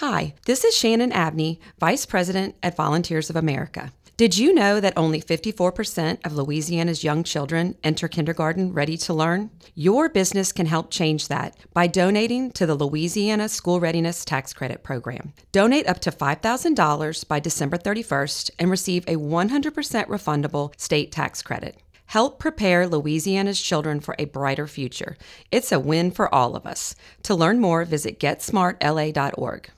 Hi, this is Shannon Abney, Vice President at Volunteers of America. Did you know that only 54% of Louisiana's young children enter kindergarten ready to learn? Your business can help change that by donating to the Louisiana School Readiness Tax Credit Program. Donate up to $5,000 by December 31st and receive a 100% refundable state tax credit. Help prepare Louisiana's children for a brighter future. It's a win for all of us. To learn more, visit GetSmartLA.org.